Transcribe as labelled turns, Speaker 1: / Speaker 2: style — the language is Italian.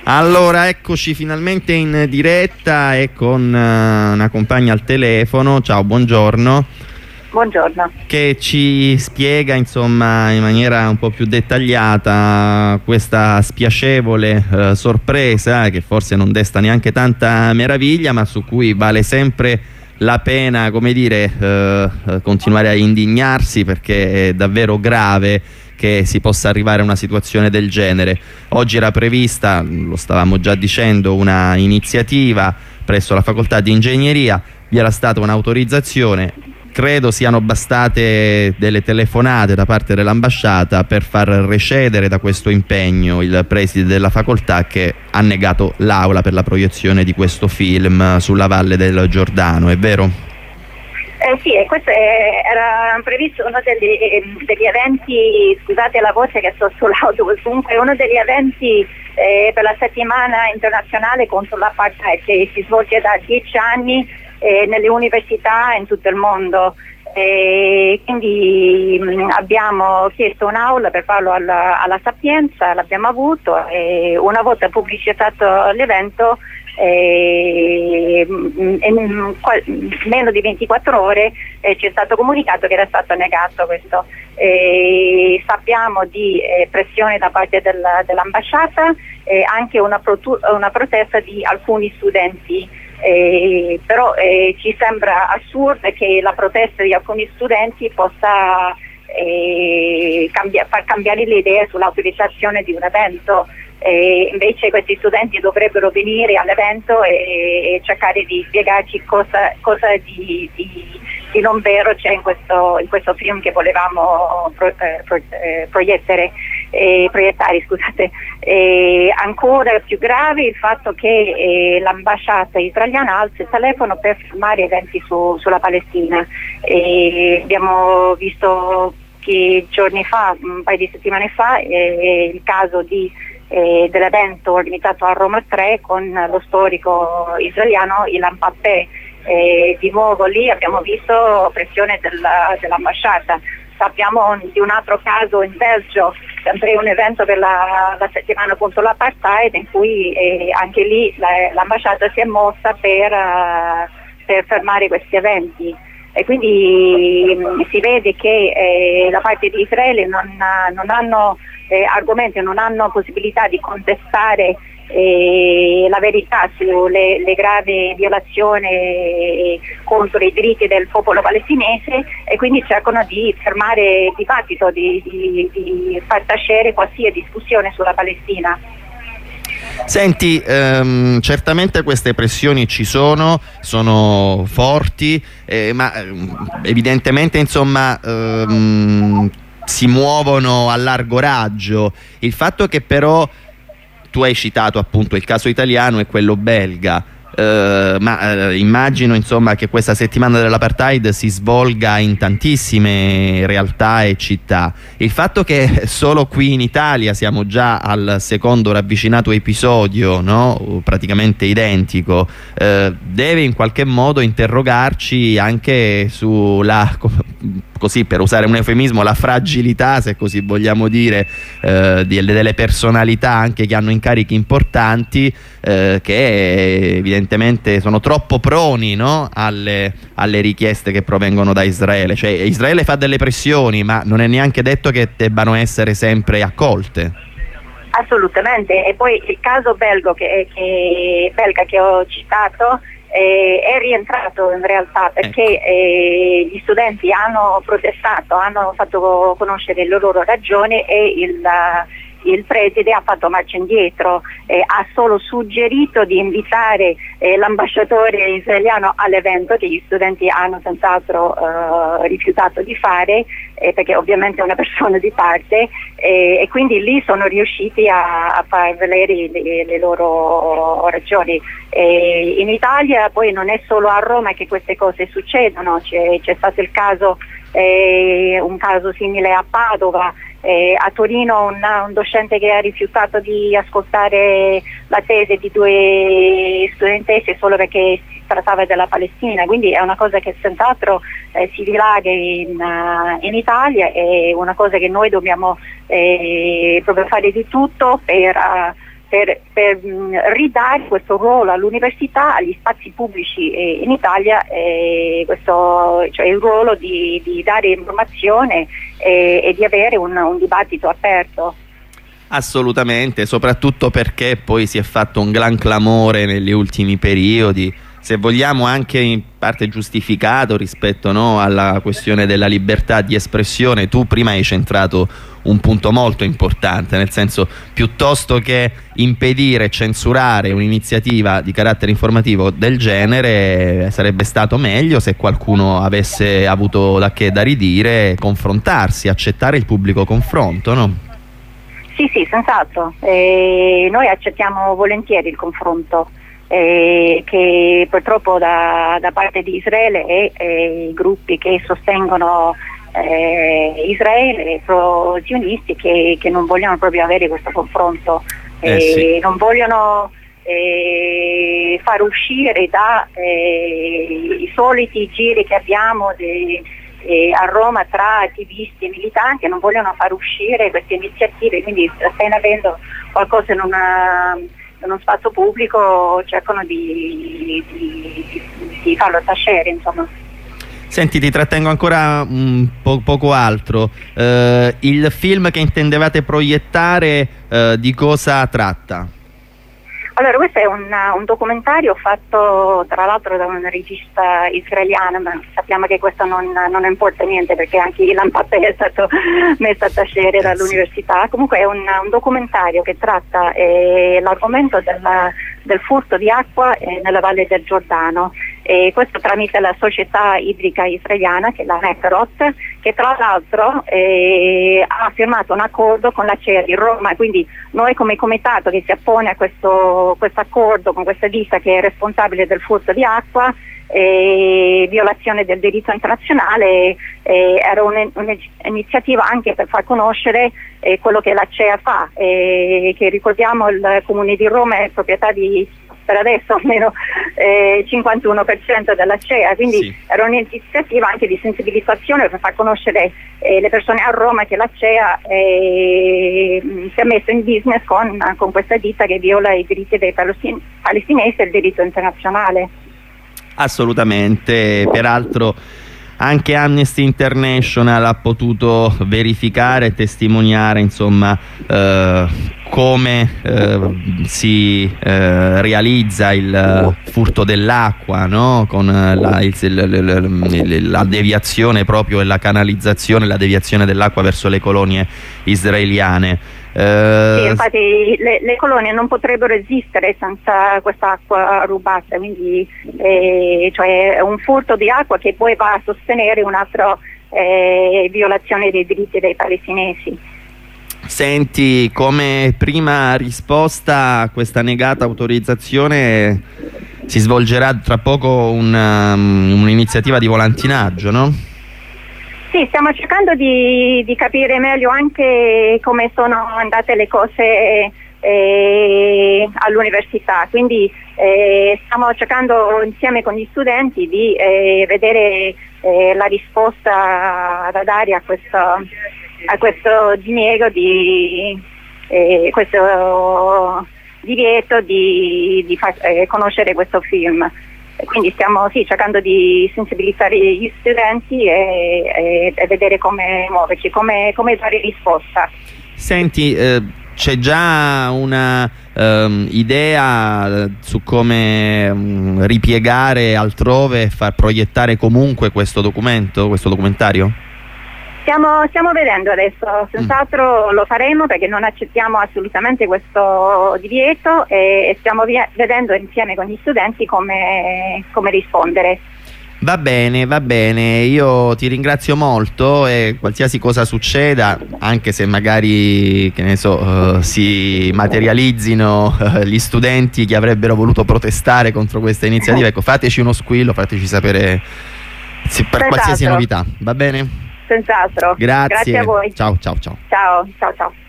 Speaker 1: Allora, eccoci finalmente in diretta e con una compagna al telefono. Ciao, buongiorno.
Speaker 2: Buongiorno.
Speaker 1: Che ci spiega, insomma, in maniera un po' più dettagliata questa spiacevole sorpresa, che forse non desta neanche tanta meraviglia, ma su cui vale sempre la pena, come dire, continuare a indignarsi, perché è davvero grave che si possa arrivare a una situazione del genere. Oggi era prevista, lo stavamo già dicendo, una iniziativa presso la facoltà di ingegneria, vi era stata un'autorizzazione, credo siano bastate delle telefonate da parte dell'ambasciata per far recedere da questo impegno il preside della facoltà, che ha negato l'aula per la proiezione di questo film sulla Valle del Giordano, è vero?
Speaker 2: Sì, e questo era previsto uno degli eventi, scusate la voce che sto sull'autobus, comunque uno degli eventi per la settimana internazionale contro l'apartheid, che si svolge da 10 anni nelle università in tutto il mondo. Quindi abbiamo chiesto un'aula per farlo alla Sapienza, l'abbiamo avuto, e una volta pubblicizzato l'evento, in meno di 24 ore ci è stato comunicato che era stato negato questo. Sappiamo di pressione da parte dell'ambasciata, anche una protesta di alcuni studenti, però ci sembra assurdo che la protesta di alcuni studenti possa far cambiare le idee sull'autorizzazione di un evento. Invece questi studenti dovrebbero venire all'evento e cercare di spiegarci cosa di non vero c'è in questo film che volevamo proiettare, scusate. Ancora più grave il fatto che l'ambasciata israeliana alza il telefono per fermare eventi sulla Palestina. Abbiamo visto che giorni fa, un paio di settimane fa, il caso dell'evento organizzato a Roma 3 con lo storico israeliano Ilan Pappé. Di nuovo lì abbiamo visto pressione dell'ambasciata. Sappiamo di un altro caso in Belgio, sempre un evento per la settimana contro l'apartheid, in cui anche lì l'ambasciata si è mossa per fermare questi eventi. E quindi si vede che da parte di Israele non hanno argomenti, non hanno possibilità di contestare la verità sulle gravi violazioni contro i diritti del popolo palestinese, e quindi cercano di fermare il dibattito, di far tacere qualsiasi discussione sulla Palestina.
Speaker 1: Senti, certamente queste pressioni ci sono forti, ma evidentemente, insomma, si muovono a largo raggio. Il fatto che però tu hai citato appunto il caso italiano e quello belga, ma immagino, insomma, che questa settimana dell'apartheid si svolga in tantissime realtà e città. Il fatto che solo qui in Italia siamo già al secondo ravvicinato episodio, no? Praticamente identico, deve in qualche modo interrogarci anche sulla, così per usare un eufemismo, la fragilità, se così vogliamo dire, delle personalità anche che hanno incarichi importanti, che evidentemente sono troppo proni, no? alle richieste che provengono da Israele. Cioè, Israele fa delle pressioni, ma non è neanche detto che debbano essere sempre accolte.
Speaker 2: Assolutamente. E poi il caso belga che ho citato è rientrato in realtà, perché gli studenti hanno protestato, hanno fatto conoscere le loro ragioni, e il preside ha fatto marcia indietro, ha solo suggerito di invitare l'ambasciatore israeliano all'evento, che gli studenti hanno senz'altro rifiutato di fare, perché ovviamente è una persona di parte, e quindi lì sono riusciti a far valere le loro ragioni. In Italia poi non è solo a Roma che queste cose succedono, c'è stato il caso, un caso simile a Padova, a Torino un docente che ha rifiutato di ascoltare la tesi di 2 studentesse solo perché si trattava della Palestina. Quindi è una cosa che senz'altro si dilaga in Italia, è una cosa che noi dobbiamo proprio fare di tutto per per ridare questo ruolo all'università, agli spazi pubblici in Italia, cioè il ruolo di dare informazione e di avere un dibattito aperto.
Speaker 1: Assolutamente, soprattutto perché poi si è fatto un gran clamore negli ultimi periodi, se vogliamo anche in parte giustificato rispetto, no, alla questione della libertà di espressione. Tu prima hai centrato un punto molto importante, nel senso, piuttosto che impedire e censurare un'iniziativa di carattere informativo del genere, sarebbe stato meglio se qualcuno avesse avuto da che da ridire, confrontarsi, accettare il pubblico confronto, no?
Speaker 2: Sì, senz'altro. Noi accettiamo volentieri il confronto, che purtroppo da parte di Israele e i gruppi che sostengono Israele, pro-zionisti, che non vogliono proprio avere questo confronto,
Speaker 1: sì.
Speaker 2: Non vogliono far uscire i soliti giri che abbiamo a Roma tra attivisti e militanti, non vogliono far uscire queste iniziative, quindi appena avendo qualcosa in uno spazio pubblico cercano di farlo tacere, insomma.
Speaker 1: Senti, ti trattengo ancora poco altro. Il film che intendevate proiettare, di cosa tratta?
Speaker 2: Allora, questo è un documentario fatto tra l'altro da un regista israeliano, ma sappiamo che questo non importa niente perché anche Ilan Pappé è stato messo a tacere dall'università. Comunque è un documentario che tratta l'argomento del furto di acqua nella Valle del Giordano, e questo tramite la società idrica israeliana, che è la Mekrot, che tra l'altro ha firmato un accordo con l'Acea di Roma. Quindi noi come comitato che si oppone a questo accordo con questa ditta che è responsabile del furto di acqua, violazione del diritto internazionale, era un'iniziativa anche per far conoscere quello che l'Acea fa, che ricordiamo il Comune di Roma è proprietà per adesso almeno 51% dell'Acea, quindi sì. Era un'iniziativa anche di sensibilizzazione per far conoscere le persone a Roma che l'Acea si è messo in business con questa ditta che viola i diritti dei palestinesi e il diritto internazionale.
Speaker 1: Assolutamente, peraltro anche Amnesty International ha potuto verificare e testimoniare, insomma, come si realizza il furto dell'acqua, no? Con la deviazione proprio e la canalizzazione, la deviazione dell'acqua verso le colonie israeliane.
Speaker 2: Sì, infatti le colonie non potrebbero esistere senza quest'acqua rubata, quindi cioè è un furto di acqua che poi va a sostenere un'altra violazione dei diritti dei palestinesi.
Speaker 1: Senti, come prima risposta a questa negata autorizzazione si svolgerà tra poco un'iniziativa di volantinaggio, no?
Speaker 2: Sì, stiamo cercando di capire meglio anche come sono andate le cose all'università, quindi stiamo cercando insieme con gli studenti di vedere la risposta da dare a questo diniego questo divieto di far conoscere questo film. Quindi stiamo cercando di sensibilizzare gli studenti e vedere come muoverci, come dare risposta.
Speaker 1: Senti, c'è già una idea su come ripiegare altrove e far proiettare comunque questo documentario?
Speaker 2: Stiamo vedendo adesso, senz'altro lo faremo perché non accettiamo assolutamente questo divieto e stiamo vedendo insieme con gli studenti come rispondere.
Speaker 1: Va bene, io ti ringrazio molto e qualsiasi cosa succeda, anche se magari, che ne so, si materializzino gli studenti che avrebbero voluto protestare contro questa iniziativa, ecco, fateci uno squillo, fateci sapere per qualsiasi novità, va bene?
Speaker 2: Senz'altro.
Speaker 1: Grazie
Speaker 2: A voi.
Speaker 1: Ciao.
Speaker 2: Ciao.